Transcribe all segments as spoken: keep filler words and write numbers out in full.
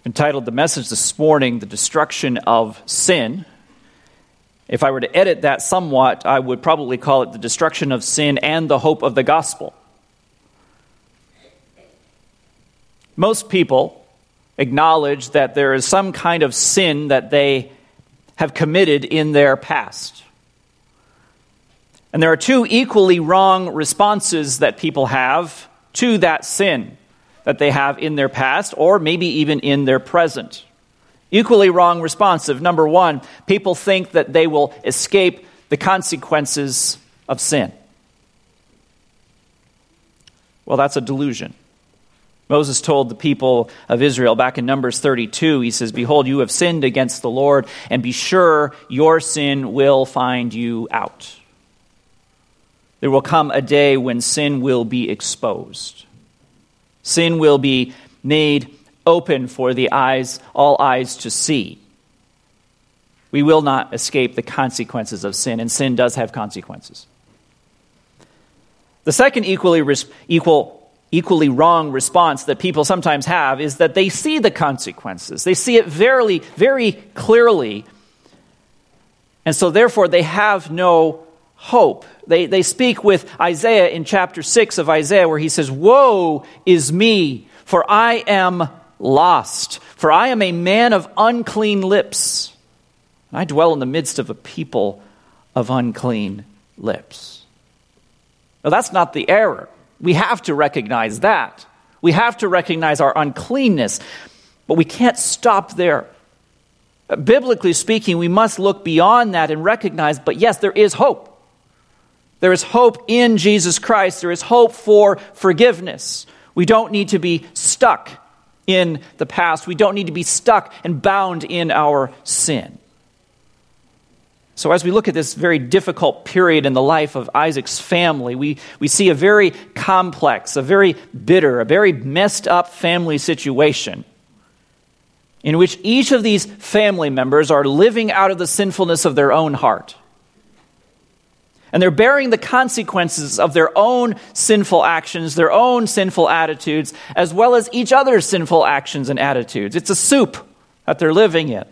Entitled the message this morning, The Destruction of Sin. If I were to edit that somewhat, I would probably call it The Destruction of Sin and the Hope of the Gospel. Most people acknowledge that there is some kind of sin that they have committed in their past. And there are two equally wrong responses that people have to that sin that they have in their past, or maybe even in their present. Equally wrong responsive. Number one, people think that they will escape the consequences of sin. Well, that's a delusion. Moses told the people of Israel back in Numbers thirty-two, he says, "Behold, you have sinned against the Lord, and be sure your sin will find you out." There will come a day when sin will be exposed. Sin will be made open for the eyes, all eyes to see. We will not escape the consequences of sin, and sin does have consequences. The second equally equal, equally wrong response that people sometimes have is that they see the consequences. They see it very, very clearly, and so therefore they have no hope. They, they speak with Isaiah in chapter six of Isaiah where he says, "Woe is me, for I am lost, for I am a man of unclean lips, and I dwell in the midst of a people of unclean lips." Now that's not the error. We have to recognize that. We have to recognize our uncleanness, but we can't stop there. Biblically speaking, we must look beyond that and recognize, but yes, there is hope. There is hope in Jesus Christ. There is hope for forgiveness. We don't need to be stuck in the past. We don't need to be stuck and bound in our sin. So as we look at this very difficult period in the life of Isaac's family, we, we see a very complex, a very bitter, a very messed up family situation in which each of these family members are living out of the sinfulness of their own heart. And they're bearing the consequences of their own sinful actions, their own sinful attitudes, as well as each other's sinful actions and attitudes. It's a soup that they're living in.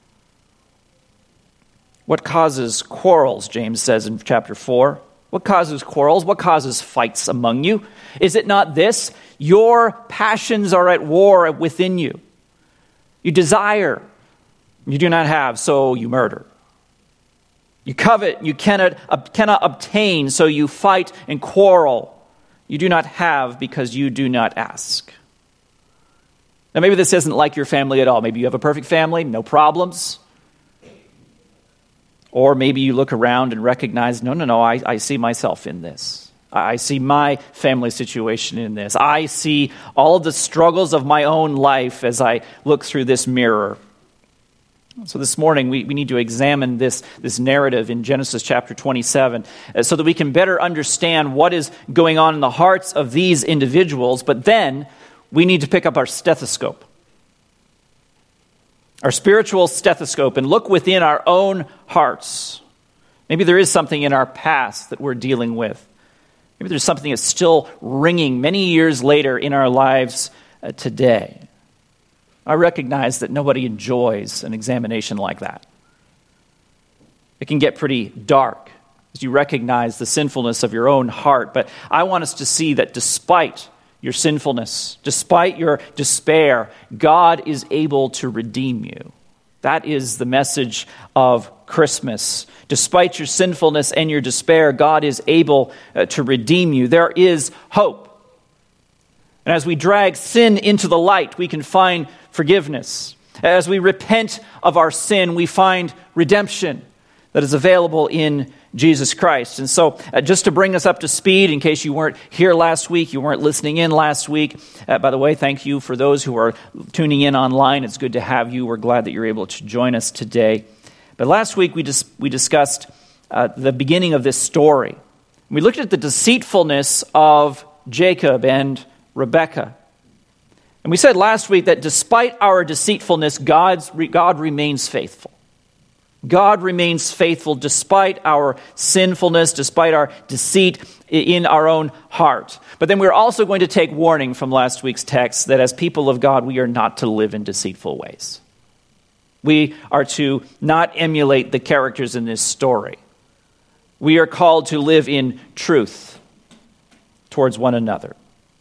What causes quarrels, James says in chapter four? What causes quarrels? What causes fights among you? Is it not this? Your passions are at war within you. You desire, you do not have, so you murder. You covet, you cannot, uh, cannot obtain, so you fight and quarrel. You do not have because you do not ask. Now maybe this isn't like your family at all. Maybe you have a perfect family, no problems. Or maybe you look around and recognize, no, no, no, I, I see myself in this. I see my family situation in this. I see all of the struggles of my own life as I look through this mirror. So this morning, we, we need to examine this, this narrative in Genesis chapter twenty-seven uh, so that we can better understand what is going on in the hearts of these individuals. But then, we need to pick up our stethoscope, our spiritual stethoscope, and look within our own hearts. Maybe there is something in our past that we're dealing with. Maybe there's something that's still ringing many years later in our lives uh, today. I recognize that nobody enjoys an examination like that. It can get pretty dark as you recognize the sinfulness of your own heart. But I want us to see that despite your sinfulness, despite your despair, God is able to redeem you. That is the message of Christmas. Despite your sinfulness and your despair, God is able uh, to redeem you. There is hope. And as we drag sin into the light, we can find forgiveness. As we repent of our sin, we find redemption that is available in Jesus Christ. And so uh, just to bring us up to speed, in case you weren't here last week, you weren't listening in last week, uh, by the way, thank you for those who are tuning in online. It's good to have you. We're glad that you're able to join us today. But last week we dis- we discussed uh, the beginning of this story. We looked at the deceitfulness of Jacob and Rebekah. And we said last week that despite our deceitfulness, God's, God remains faithful. God remains faithful despite our sinfulness, despite our deceit in our own heart. But then we're also going to take warning from last week's text that as people of God, we are not to live in deceitful ways. We are to not emulate the characters in this story. We are called to live in truth towards one another.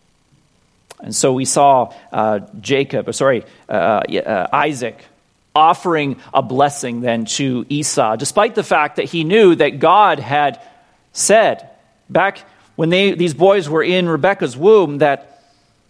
And so we saw uh, Jacob, sorry, uh, uh, Isaac offering a blessing then to Esau, despite the fact that he knew that God had said back when they these boys were in Rebekah's womb that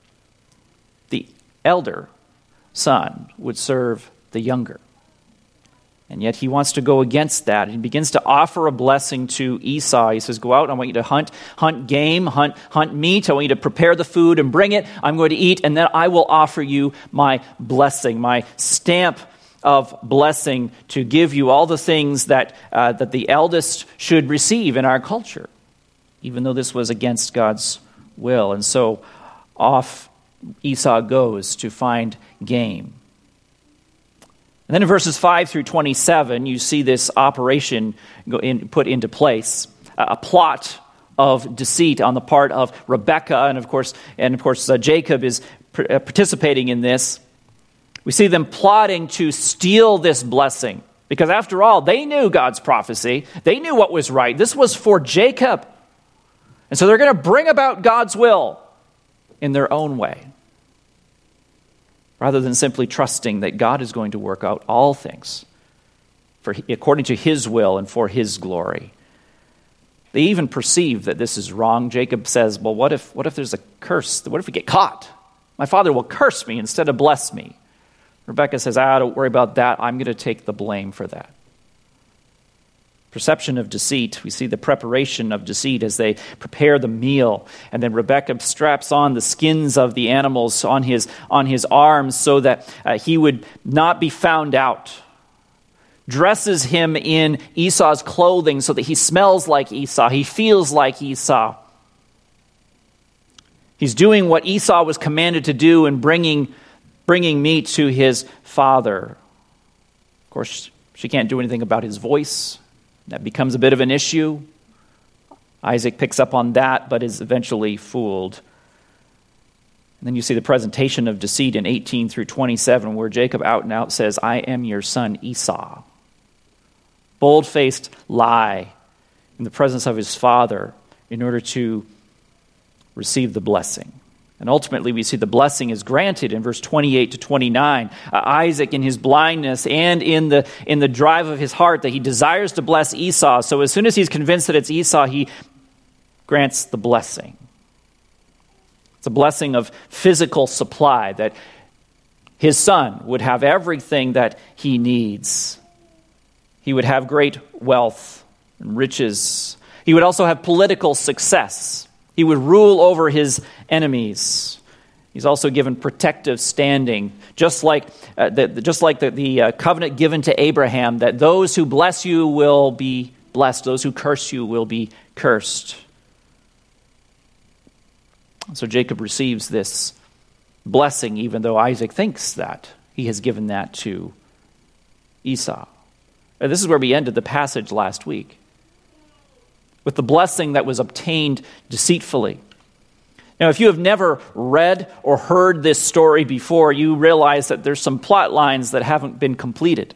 the elder son would serve the younger. And yet he wants to go against that. He begins to offer a blessing to Esau. He says, go out, I want you to hunt, hunt game, hunt, hunt meat. I want you to prepare the food and bring it. I'm going to eat, and then I will offer you my blessing, my stamp of blessing to give you all the things that uh, that the eldest should receive in our culture, even though this was against God's will. And so off Esau goes to find game. And then in verses five through twenty-seven, you see this operation go in, put into place, a plot of deceit on the part of Rebekah, and of course, and of course, uh, Jacob is pr- uh, participating in this. We see them plotting to steal this blessing, because after all, they knew God's prophecy. They knew what was right. This was for Jacob, and so they're going to bring about God's will in their own way, rather than simply trusting that God is going to work out all things for according to his will and for his glory. They even perceive that this is wrong. Jacob says, well, what if what if there's a curse? What if we get caught? My father will curse me instead of bless me. Rebekah says, ah, don't worry about that. I'm going to take the blame for that. Perception of deceit. We see the preparation of deceit as they prepare the meal. And then Rebekah straps on the skins of the animals on his, on his arms so that uh, he would not be found out. Dresses him in Esau's clothing so that he smells like Esau. He feels like Esau. He's doing what Esau was commanded to do in bringing, bringing meat to his father. Of course, she can't do anything about his voice. That becomes a bit of an issue. Isaac picks up on that, but is eventually fooled. And then you see the presentation of deceit in eighteen through twenty-seven, where Jacob out and out says, I am your son Esau. Bold-faced lie in the presence of his father in order to receive the blessing. And ultimately, we see the blessing is granted in verse twenty-eight to twenty-nine. Uh, Isaac, in his blindness and in the in the drive of his heart, that he desires to bless Esau. So as soon as he's convinced that it's Esau, he grants the blessing. It's a blessing of physical supply, that his son would have everything that he needs. He would have great wealth and riches. He would also have political success. He would rule over his enemies. He's also given protective standing, just like uh, the, just like the, the uh, covenant given to Abraham, that those who bless you will be blessed, those who curse you will be cursed. So Jacob receives this blessing, even though Isaac thinks that he has given that to Esau. And this is where we ended the passage last week, with the blessing that was obtained deceitfully. Now, if you have never read or heard this story before, you realize that there's some plot lines that haven't been completed.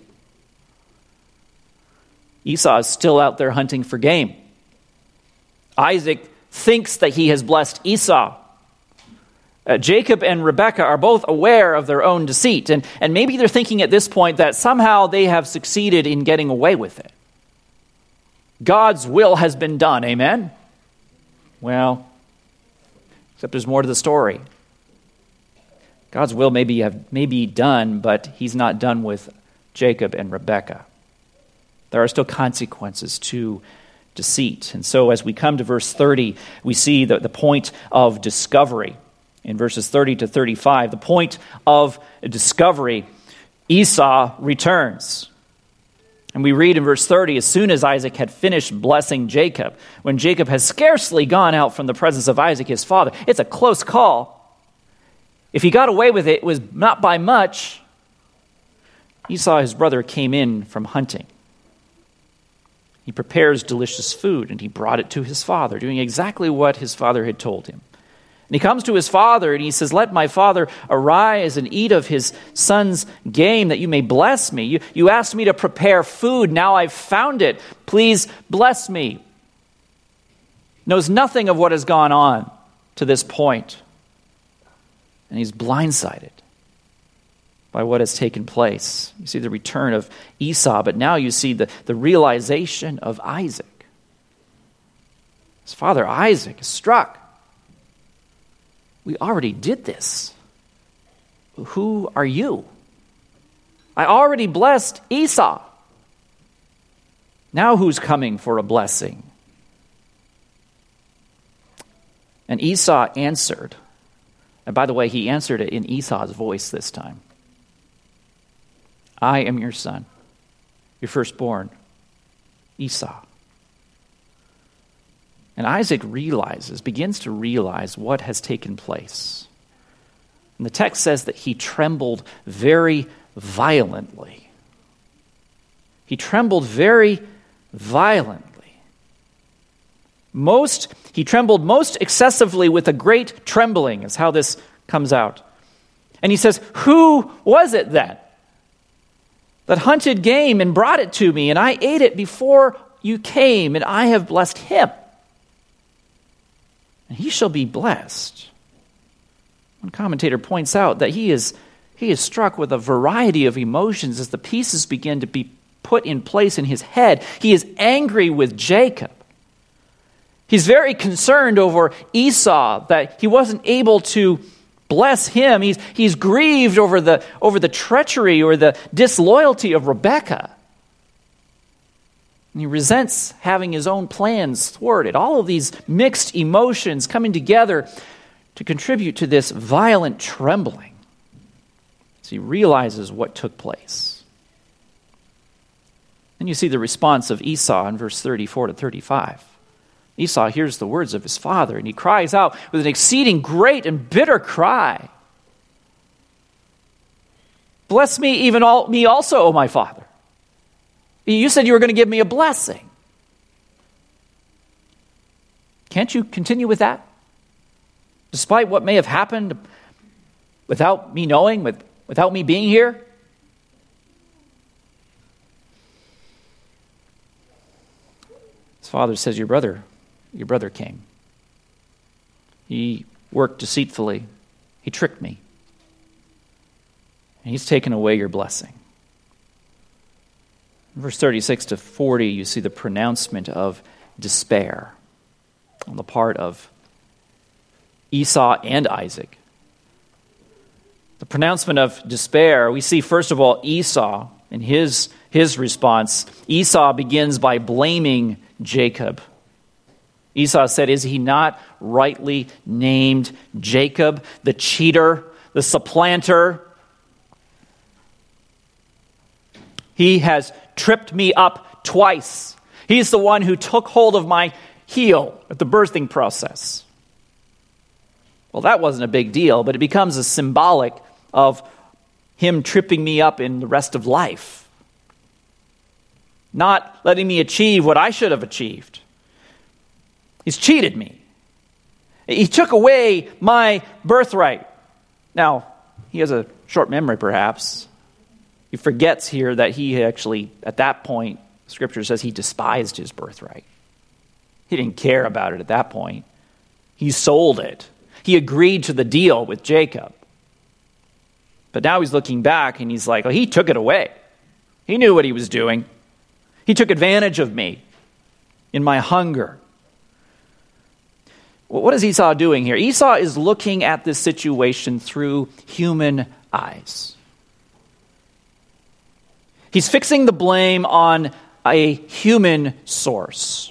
Esau is still out there hunting for game. Isaac thinks that he has blessed Esau. Uh, Jacob and Rebekah are both aware of their own deceit, and, and maybe they're thinking at this point that somehow they have succeeded in getting away with it. God's will has been done, amen? Well, except there's more to the story. God's will may be, have, may be done, but he's not done with Jacob and Rebekah. There are still consequences to deceit. And so as we come to verse thirty, we see the, the point of discovery. In verses thirty to thirty-five, the point of discovery, Esau returns. And we read in verse thirty, as soon as Isaac had finished blessing Jacob, when Jacob has scarcely gone out from the presence of Isaac, his father. It's a close call. If he got away with it, it was not by much. Esau, his brother, came in from hunting. He prepares delicious food, and he brought it to his father, doing exactly what his father had told him. And he comes to his father, and he says, "Let my father arise and eat of his son's game, that you may bless me. You, you asked me to prepare food. Now I've found it. Please bless me." Knows nothing of what has gone on to this point. And he's blindsided by what has taken place. You see the return of Esau, but now you see the, the realization of Isaac. His father Isaac is struck. We already did this. Who are you? I already blessed Esau. Now who's coming for a blessing? And Esau answered. And by the way, he answered it in Esau's voice this time. "I am your son, your firstborn, Esau." And Isaac realizes, begins to realize what has taken place. And the text says that he trembled very violently. He trembled very violently. Most, he trembled most excessively with a great trembling, is how this comes out. And he says, "Who was it then that hunted game and brought it to me, and I ate it before you came, and I have blessed him? And he shall be blessed." One commentator points out that he is, he is struck with a variety of emotions as the pieces begin to be put in place in his head. He is angry with Jacob. He's very concerned over Esau, that he wasn't able to bless him. He's, he's grieved over the, over the treachery or the disloyalty of Rebekah. And he resents having his own plans thwarted. All of these mixed emotions coming together to contribute to this violent trembling as he realizes what took place. Then you see the response of Esau in verse thirty-four to thirty-five. Esau hears the words of his father, and he cries out with an exceeding great and bitter cry, "Bless me, even all, me also, O my father. You said you were going to give me a blessing. Can't you continue with that? Despite what may have happened without me knowing, with, without me being here?" His father says, Your brother Your brother came. He worked deceitfully. He tricked me. And he's taken away your blessing. In verse thirty-six to forty, you see the pronouncement of despair on the part of Esau and Isaac. The pronouncement of despair, we see first of all Esau in his, his response. Esau begins by blaming Jacob. Esau said, "Is he not rightly named Jacob, the cheater, the supplanter? He has tripped me up twice. He's the one who took hold of my heel at the birthing process." Well, that wasn't a big deal, but it becomes a symbolic of him tripping me up in the rest of life. Not letting me achieve what I should have achieved. He's cheated me. He took away my birthright. Now, he has a short memory, perhaps. He forgets here that he actually, at that point, Scripture says he despised his birthright. He didn't care about it at that point. He sold it. He agreed to the deal with Jacob. But now he's looking back and he's like, oh, he took it away. He knew what he was doing. He took advantage of me in my hunger. Well, what is Esau doing here? Esau is looking at this situation through human eyes. He's fixing the blame on a human source.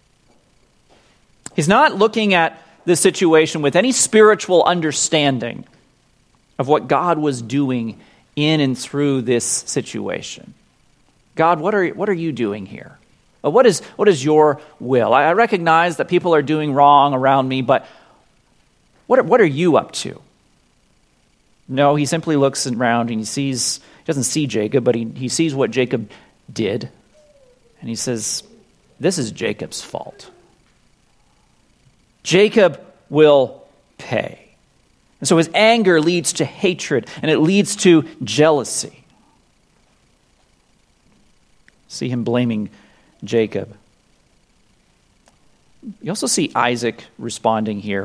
He's not looking at this situation with any spiritual understanding of what God was doing in and through this situation. God, what are what are you doing here? What is what is your will? I recognize that people are doing wrong around me, but what are, what are you up to? No, he simply looks around and he sees, he doesn't see Jacob, but he, he sees what Jacob did. And he says, this is Jacob's fault. Jacob will pay. And so his anger leads to hatred, and it leads to jealousy. See him blaming Jacob. You also see Isaac responding here.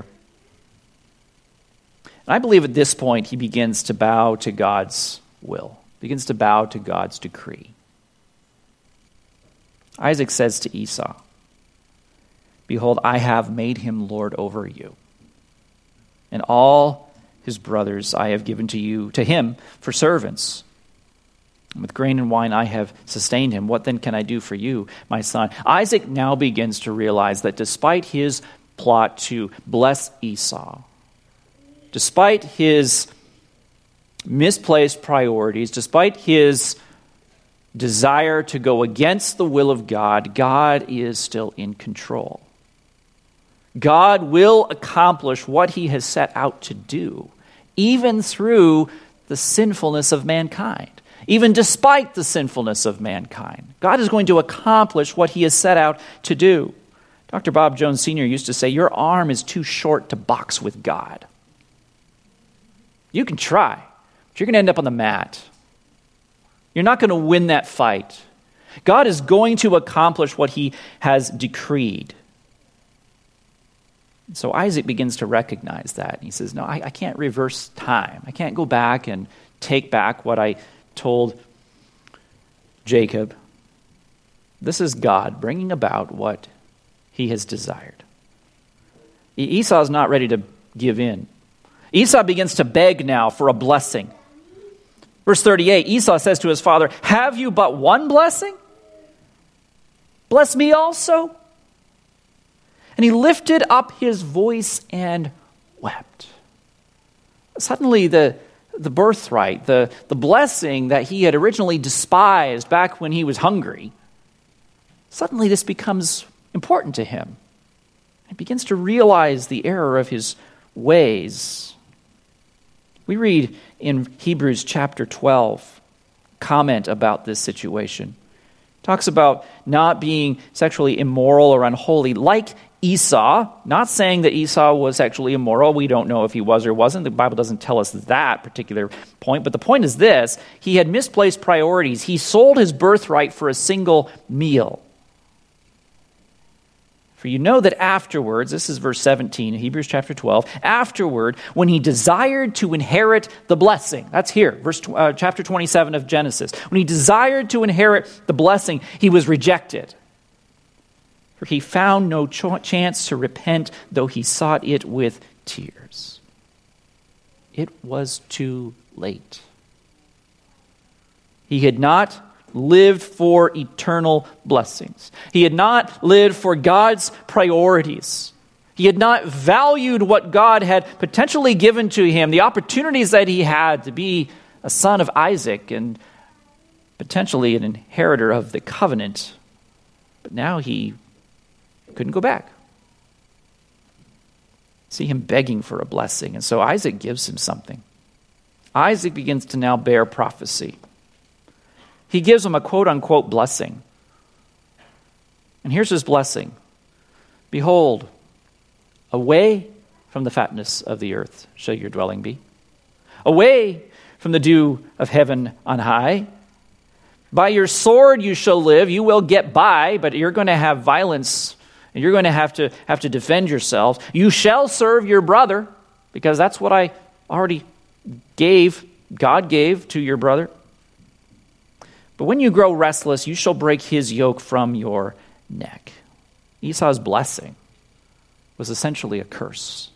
And I believe at this point he begins to bow to God's will, begins to bow to God's decree. Isaac says to Esau, "Behold, I have made him lord over you, and all his brothers I have given to you, to him, for servants. And with grain and wine I have sustained him. What then can I do for you, my son?" Isaac now begins to realize that despite his plot to bless Esau, despite his misplaced priorities, despite his desire to go against the will of God, God is still in control. God will accomplish what he has set out to do, even through the sinfulness of mankind. Even despite the sinfulness of mankind, God is going to accomplish what he has set out to do. Doctor Bob Jones Senior used to say, "Your arm is too short to box with God." You can try, but you're going to end up on the mat. You're not going to win that fight. God is going to accomplish what he has decreed. So Isaac begins to recognize that. He says, no, I, I can't reverse time. I can't go back and take back what I told Jacob. This is God bringing about what he has desired. Esau is not ready to give in. Esau begins to beg now for a blessing. Verse thirty-eight, Esau says to his father, "Have you but one blessing? Bless me also." And he lifted up his voice and wept. Suddenly the, the birthright, the, the blessing that he had originally despised back when he was hungry, suddenly this becomes important to him. He begins to realize the error of his ways. We read in Hebrews chapter twelve, comment about this situation. It talks about not being sexually immoral or unholy like Esau, not saying that Esau was sexually immoral. We don't know if he was or wasn't. The Bible doesn't tell us that particular point. But the point is this: he had misplaced priorities. He sold his birthright for a single meal. For you know that afterwards, this is verse seventeen, Hebrews chapter twelve, afterward, when he desired to inherit the blessing, that's here, verse uh, chapter twenty-seven of Genesis. When he desired to inherit the blessing, he was rejected. For he found no ch- chance to repent, though he sought it with tears. It was too late. He had not lived for eternal blessings. He had not lived for God's priorities. He had not valued what God had potentially given to him, the opportunities that he had to be a son of Isaac and potentially an inheritor of the covenant. But now he couldn't go back. See him begging for a blessing. And so Isaac gives him something. Isaac begins to now bear prophecy. He gives him a quote-unquote blessing. And here's his blessing. Behold, away from the fatness of the earth shall your dwelling be. Away from the dew of heaven on high. By your sword you shall live. You will get by, but you're going to have violence. And you're going to have to have to defend yourselves. You shall serve your brother, because that's what I already gave, God gave to your brother. But when you grow restless, you shall break his yoke from your neck. Esau's blessing was essentially a curse.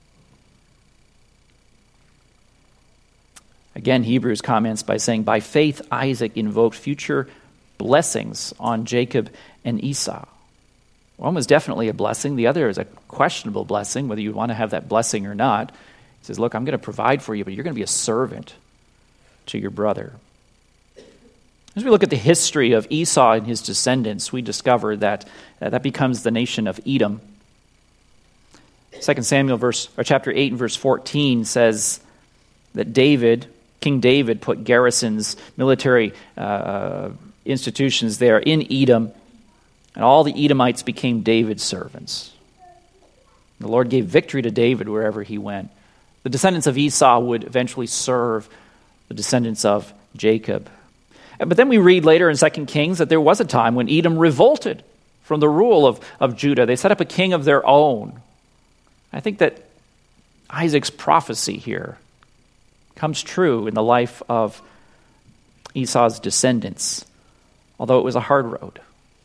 Again, Hebrews comments by saying, by faith Isaac invoked future blessings on Jacob and Esau. One was definitely a blessing. The other is a questionable blessing, whether you want to have that blessing or not. He says, look, I'm going to provide for you, but you're going to be a servant to your brother. As we look at the history of Esau and his descendants, we discover that uh, that becomes the nation of Edom. Second Samuel verse, or chapter eight and verse fourteen says that David, King David, put garrisons, military uh, institutions there in Edom. And all the Edomites became David's servants. The Lord gave victory to David wherever he went. The descendants of Esau would eventually serve the descendants of Jacob. But then we read later in Second Kings that there was a time when Edom revolted from the rule of, of Judah. They set up a king of their own. I think that Isaac's prophecy here comes true in the life of Esau's descendants, although it was a hard road.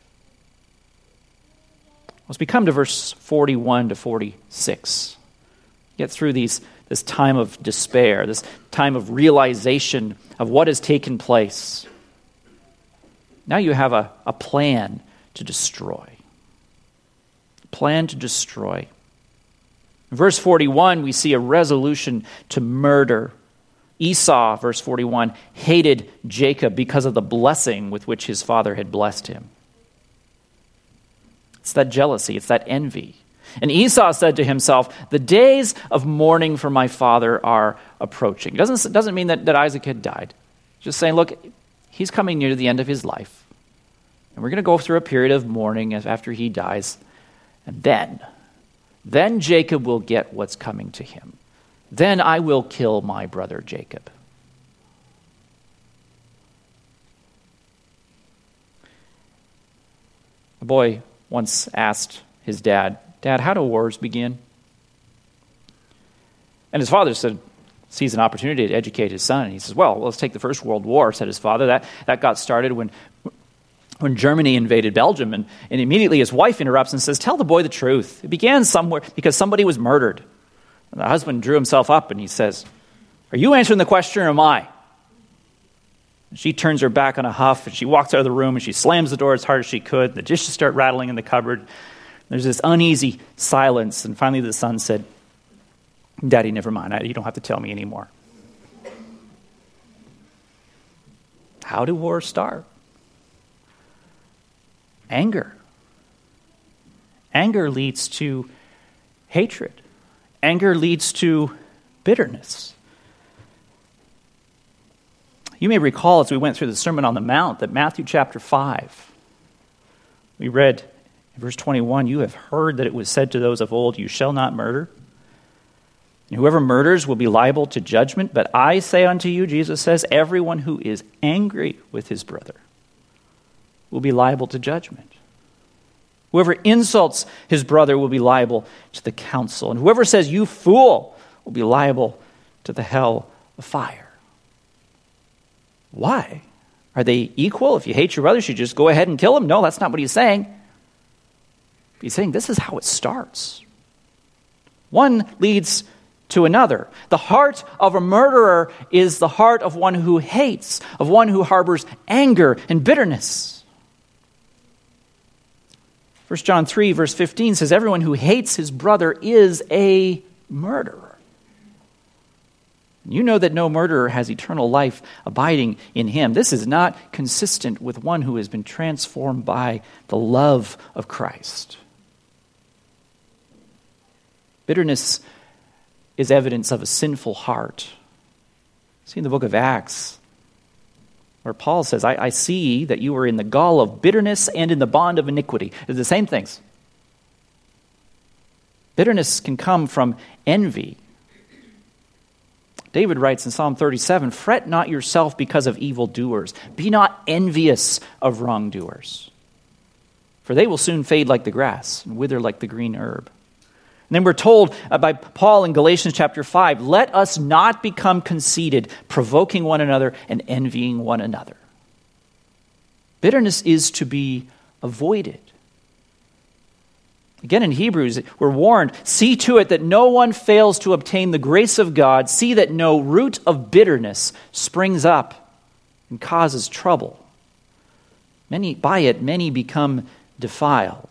As we come to verse forty-one to forty-six, get through these this time of despair, this time of realization of what has taken place. Now you have a, a plan to destroy. A plan to destroy. In verse forty-one, we see a resolution to murder. Esau, verse forty-one, hated Jacob because of the blessing with which his father had blessed him. It's that jealousy, it's that envy. And Esau said to himself, the days of mourning for my father are approaching. It doesn't, doesn't mean that, that Isaac had died. Just saying, look, he's coming near the end of his life. And we're going to go through a period of mourning after he dies. And then, then Jacob will get what's coming to him. Then I will kill my brother Jacob. A boy once asked his dad, Dad, how do wars begin? And his father said, sees an opportunity to educate his son. And he says, well, let's take the First World War, said his father. That that got started when when Germany invaded Belgium. And, and immediately his wife interrupts and says, tell the boy the truth. It began somewhere because somebody was murdered. And the husband drew himself up and he says, are you answering the question or am I? And she turns her back on a huff and she walks out of the room and she slams the door as hard as she could. The dishes start rattling in the cupboard. There's this uneasy silence. And finally the son said, Daddy, never mind. I, you don't have to tell me anymore. How do wars start? Anger. Anger leads to hatred. Anger leads to bitterness. You may recall as we went through the Sermon on the Mount that Matthew chapter five, we read in verse twenty-one, you have heard that it was said to those of old, you shall not murder. And whoever murders will be liable to judgment. But I say unto you, Jesus says, everyone who is angry with his brother will be liable to judgment. Whoever insults his brother will be liable to the council. And whoever says, you fool, will be liable to the hell of fire. Why? Are they equal? If you hate your brother, you should just go ahead and kill him? No, that's not what he's saying. He's saying this is how it starts. One leads to another. The heart of a murderer is the heart of one who hates, of one who harbors anger and bitterness. First John three, verse fifteen says, everyone who hates his brother is a murderer. You know that no murderer has eternal life abiding in him. This is not consistent with one who has been transformed by the love of Christ. Bitterness is evidence of a sinful heart. See in the book of Acts, where Paul says, I, I see that you are in the gall of bitterness and in the bond of iniquity. It's the same things. Bitterness can come from envy. David writes in Psalm thirty-seven, fret not yourself because of evildoers. Be not envious of wrongdoers, for they will soon fade like the grass and wither like the green herb. And then we're told by Paul in Galatians chapter five, let us not become conceited, provoking one another and envying one another. Bitterness is to be avoided. Again, in Hebrews, we're warned, see to it that no one fails to obtain the grace of God. See that no root of bitterness springs up and causes trouble. Many, by it, many become defiled.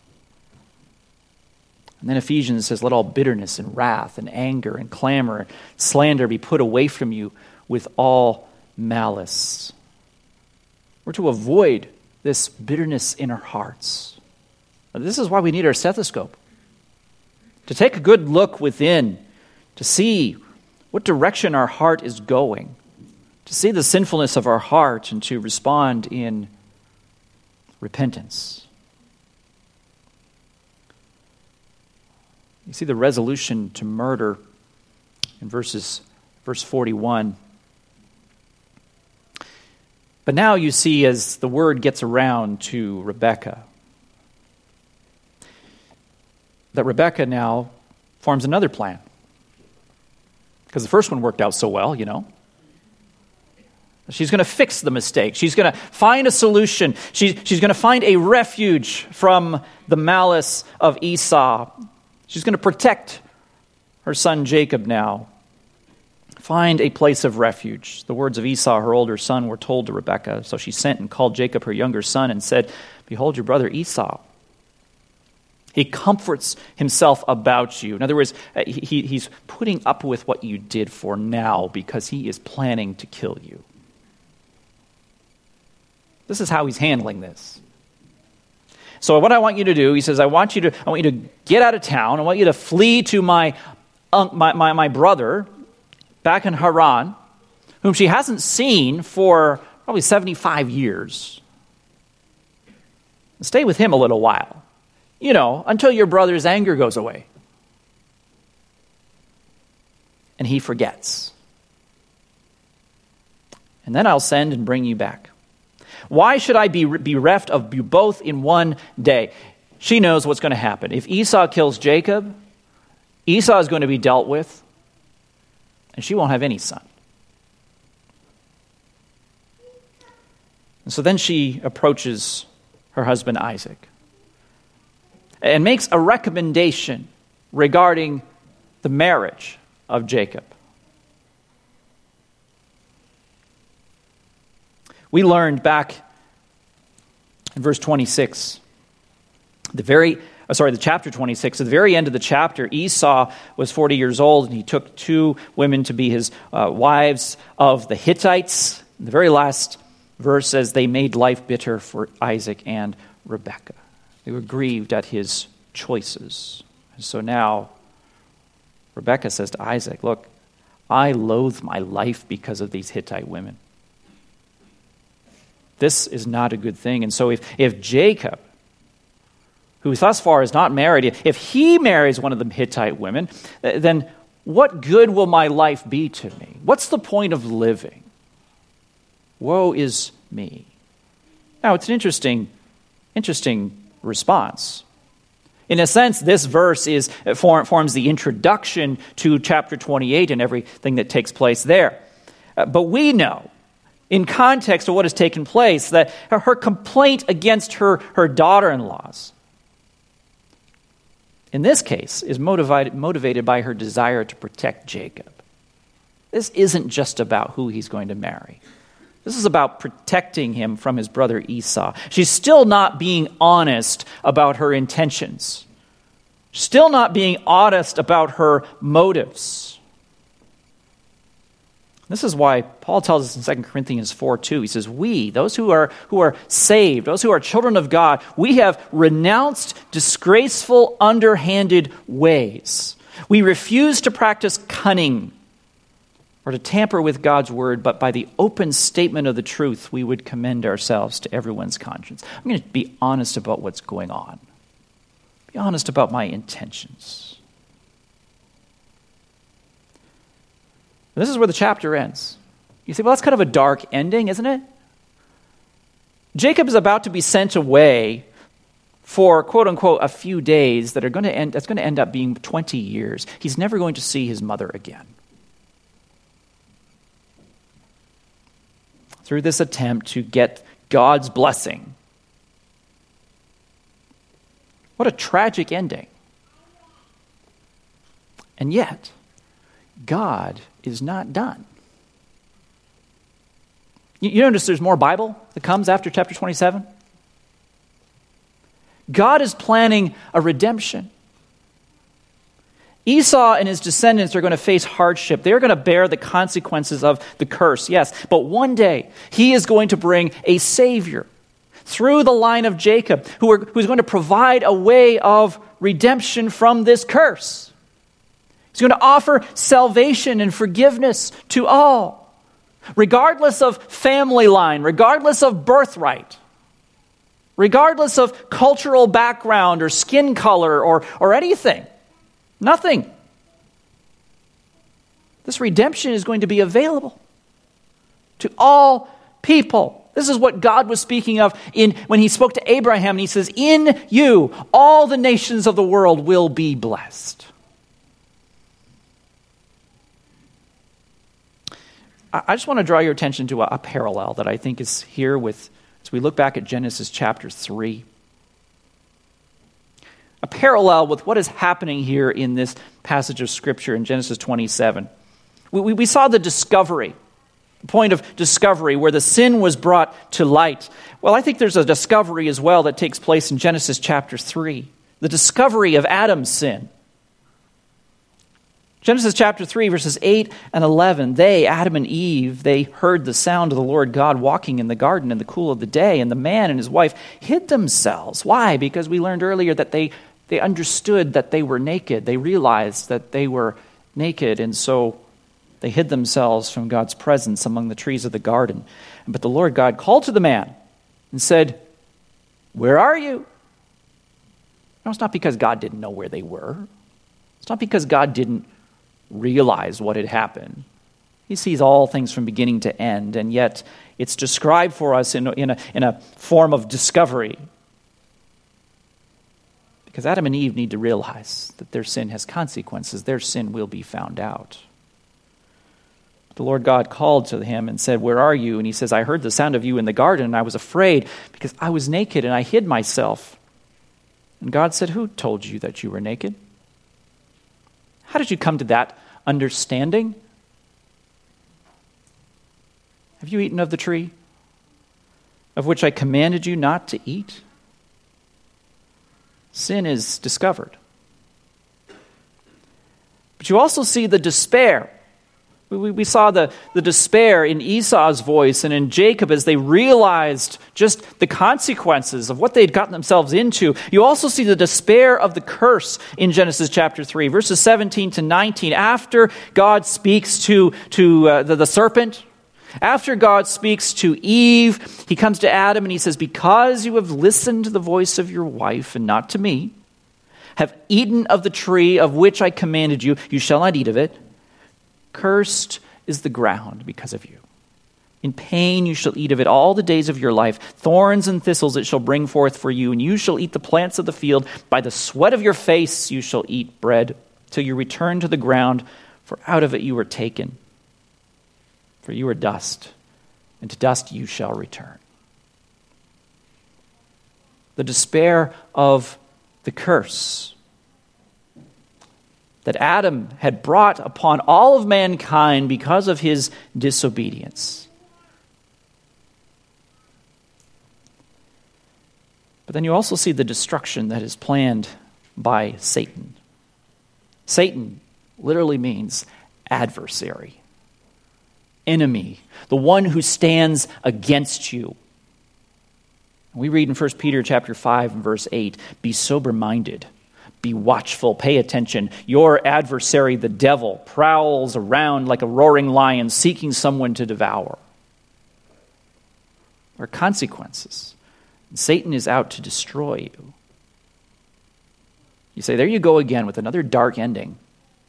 And then Ephesians says, let all bitterness and wrath and anger and clamor and slander be put away from you with all malice. We're to avoid this bitterness in our hearts. This is why we need our stethoscope. To take a good look within, to see what direction our heart is going, to see the sinfulness of our heart and to respond in repentance. You see the resolution to murder in verses, verse forty-one. But now you see as the word gets around to Rebekah, that Rebekah now forms another plan. Because the first one worked out so well, you know. She's going to fix the mistake. She's going to find a solution. She, she's going to find a refuge from the malice of Esau. She's going to protect her son Jacob now. Find a place of refuge. The words of Esau, her older son, were told to Rebekah. So she sent and called Jacob, her younger son, and said, "Behold your brother Esau. He comforts himself about you." In other words, he, he's putting up with what you did for now because he is planning to kill you. This is how he's handling this. So what I want you to do, he says, I want you to I want you to get out of town. I want you to flee to my, uh, my, my, my brother back in Haran, whom she hasn't seen for probably seventy-five years. Stay with him a little while. You know, until your brother's anger goes away. And he forgets. And then I'll send and bring you back. Why should I be bereft of you both in one day? She knows what's going to happen. If Esau kills Jacob, Esau is going to be dealt with, and she won't have any son. And so then she approaches her husband Isaac and makes a recommendation regarding the marriage of Jacob. We learned back in verse twenty-six, the very, oh, sorry, the chapter twenty-six, at the very end of the chapter, Esau was forty years old, and he took two women to be his uh, wives of the Hittites. The very last verse says they made life bitter for Isaac and Rebekah. They were grieved at his choices. And so now, Rebekah says to Isaac, look, I loathe my life because of these Hittite women. This is not a good thing. And so if, if Jacob, who thus far is not married, if he marries one of the Hittite women, then what good will my life be to me? What's the point of living? Woe is me. Now, it's an interesting, interesting response. In a sense, this verse is form, forms the introduction to chapter twenty-eight and everything that takes place there. Uh, but we know, in context of what has taken place, that her complaint against her, her daughter-in-laws, in this case, is motivated, motivated by her desire to protect Jacob. This isn't just about who he's going to marry. This is about protecting him from his brother Esau. She's still not being honest about her intentions. Still not being honest about her motives. This is why Paul tells us in Second Corinthians four two, he says, we, those who are who are saved, those who are children of God, we have renounced disgraceful, underhanded ways. We refuse to practice cunning or to tamper with God's word, but by the open statement of the truth, we would commend ourselves to everyone's conscience. I'm going to be honest about what's going on. Be honest about my intentions. This is where the chapter ends. You say, well, that's kind of a dark ending, isn't it? Jacob is about to be sent away for, quote unquote, a few days that are going to end, that's going to end up being twenty years. He's never going to see his mother again. Through this attempt to get God's blessing. What a tragic ending. And yet, God is not done. You, you notice there's more Bible that comes after chapter twenty-seven? God is planning a redemption. Esau and his descendants are going to face hardship. They're going to bear the consequences of the curse, yes. But one day, he is going to bring a Savior through the line of Jacob, who are, who's going to provide a way of redemption from this curse. He's going to offer salvation and forgiveness to all, regardless of family line, regardless of birthright, regardless of cultural background or skin color or, or anything. Nothing. This redemption is going to be available to all people. This is what God was speaking of in when he spoke to Abraham. And he says, in you, all the nations of the world will be blessed. I just want to draw your attention to a, a parallel that I think is here with, as we look back at Genesis chapter three. A parallel with what is happening here in this passage of Scripture in Genesis twenty-seven. We, we, we saw the discovery, the point of discovery where the sin was brought to light. Well, I think there's a discovery as well that takes place in Genesis chapter three. The discovery of Adam's sin. Genesis chapter three, verses eight and eleven, they, Adam and Eve, they heard the sound of the Lord God walking in the garden in the cool of the day, and the man and his wife hid themselves. Why? Because we learned earlier that they, they understood that they were naked. They realized that they were naked, and so they hid themselves from God's presence among the trees of the garden. But the Lord God called to the man and said, "Where are you?" No, it's not because God didn't know where they were. It's not because God didn't realize what had happened. He sees all things from beginning to end, and yet it's described for us in, in, a, in a form of discovery. Because Adam and Eve need to realize that their sin has consequences. Their sin will be found out. The Lord God called to him and said, "Where are you?" And he says, "I heard the sound of you in the garden, and I was afraid because I was naked and I hid myself." And God said, "Who told you that you were naked? How did you come to that understanding? Have you eaten of the tree of which I commanded you not to eat?" Sin is discovered. But you also see the despair. We, we saw the, the despair in Esau's voice and in Jacob as they realized just the consequences of what they'd gotten themselves into. You also see the despair of the curse in Genesis chapter three, verses seventeen to nineteen. After God speaks to, to uh, the, the serpent, after God speaks to Eve, he comes to Adam and he says, "Because you have listened to the voice of your wife and not to me, have eaten of the tree of which I commanded you, you shall not eat of it. Cursed is the ground because of you. In pain you shall eat of it all the days of your life. Thorns and thistles it shall bring forth for you, and you shall eat the plants of the field. By the sweat of your face you shall eat bread, till you return to the ground, for out of it you were taken. For you are dust, and to dust you shall return." The despair of the curse that Adam had brought upon all of mankind because of his disobedience. But then you also see the destruction that is planned by Satan. Satan literally means adversary, enemy, the one who stands against you. We read in First Peter chapter five and verse eight, "Be sober-minded. Be watchful, pay attention. Your adversary, the devil, prowls around like a roaring lion seeking someone to devour." There are consequences. Satan is out to destroy you. You say, "There you go again with another dark ending."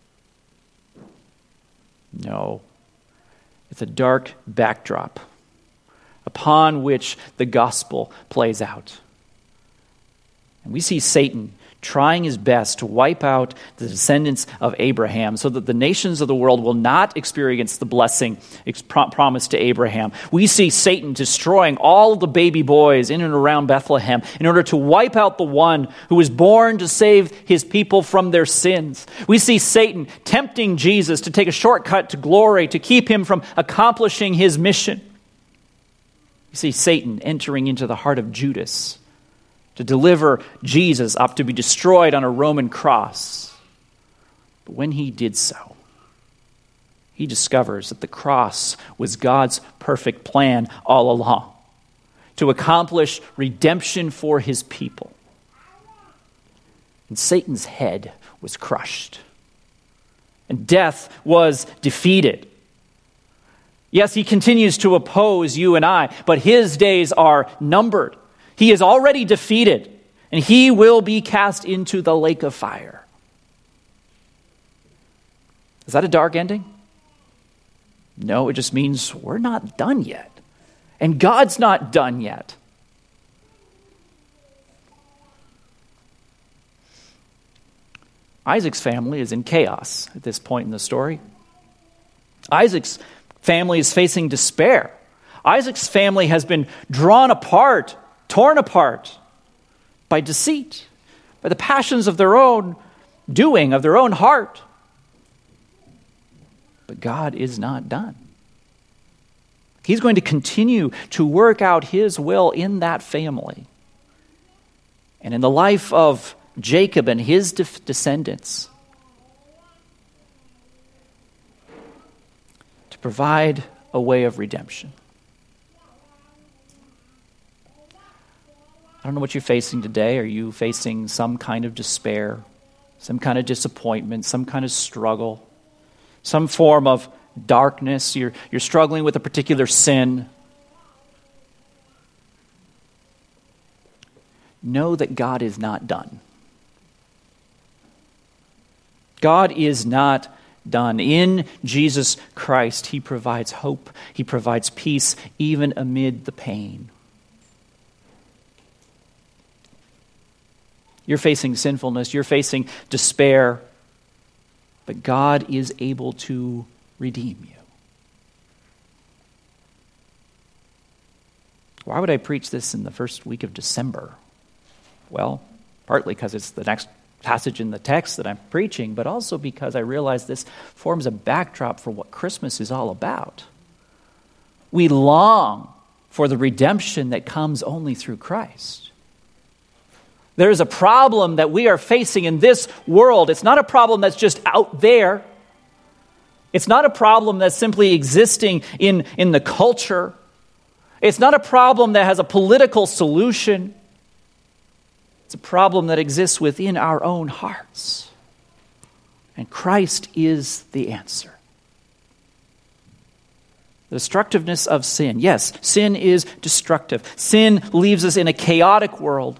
No. It's a dark backdrop upon which the gospel plays out. And we see Satan trying his best to wipe out the descendants of Abraham so that the nations of the world will not experience the blessing promised to Abraham. We see Satan destroying all of the baby boys in and around Bethlehem in order to wipe out the one who was born to save his people from their sins. We see Satan tempting Jesus to take a shortcut to glory, to keep him from accomplishing his mission. We see Satan entering into the heart of Judas to deliver Jesus up to be destroyed on a Roman cross. But when he did so, he discovers that the cross was God's perfect plan all along to accomplish redemption for his people. And Satan's head was crushed, and death was defeated. Yes, he continues to oppose you and I, but his days are numbered. He is already defeated, and he will be cast into the lake of fire. Is that a dark ending? No, it just means we're not done yet. And God's not done yet. Isaac's family is in chaos at this point in the story. Isaac's family is facing despair. Isaac's family has been drawn apart, torn apart by deceit, by the passions of their own doing, of their own heart. But God is not done. He's going to continue to work out his will in that family. And in the life of Jacob and his de- descendants, to provide a way of redemption. I don't know what you're facing today. Are you facing some kind of despair, some kind of disappointment, some kind of struggle, some form of darkness? You're, you're struggling with a particular sin. Know that God is not done. God is not done. In Jesus Christ, he provides hope. He provides peace even amid the pain. You're facing sinfulness. You're facing despair. But God is able to redeem you. Why would I preach this in the first week of December? Well, partly because it's the next passage in the text that I'm preaching, but also because I realize this forms a backdrop for what Christmas is all about. We long for the redemption that comes only through Christ. There is a problem that we are facing in this world. It's not a problem that's just out there. It's not a problem that's simply existing in, in the culture. It's not a problem that has a political solution. It's a problem that exists within our own hearts. And Christ is the answer. The destructiveness of sin. Yes, sin is destructive. Sin leaves us in a chaotic world.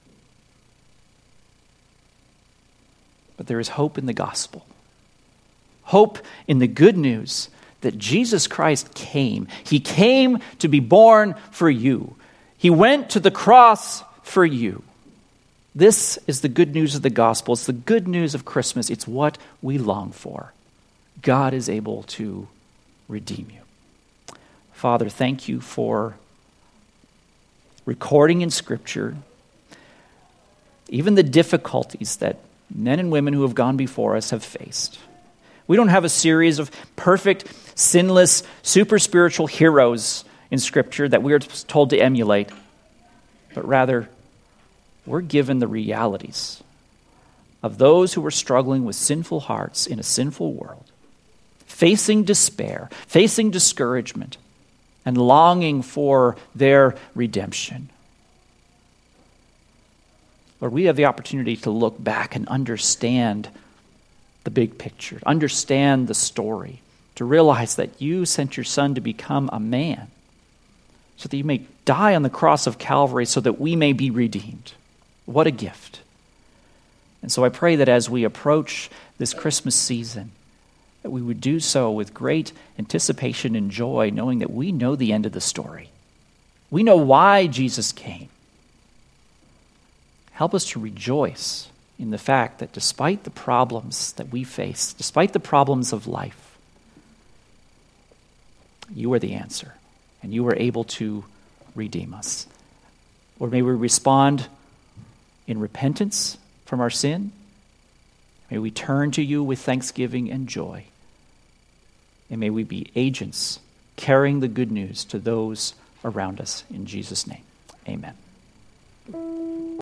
But there is hope in the gospel. Hope in the good news that Jesus Christ came. He came to be born for you. He went to the cross for you. This is the good news of the gospel. It's the good news of Christmas. It's what we long for. God is able to redeem you. Father, thank you for recording in Scripture even the difficulties that men and women who have gone before us have faced. We don't have a series of perfect, sinless, super spiritual heroes in Scripture that we are told to emulate, but rather we're given the realities of those who are struggling with sinful hearts in a sinful world, facing despair, facing discouragement, and longing for their redemption. Lord, we have the opportunity to look back and understand the big picture, understand the story, to realize that you sent your Son to become a man so that you may die on the cross of Calvary so that we may be redeemed. What a gift. And so I pray that as we approach this Christmas season, that we would do so with great anticipation and joy, knowing that we know the end of the story. We know why Jesus came. Help us to rejoice in the fact that despite the problems that we face, despite the problems of life, you are the answer, and you are able to redeem us. Or may we respond in repentance from our sin. May we turn to you with thanksgiving and joy. And may we be agents carrying the good news to those around us. In Jesus' name, amen.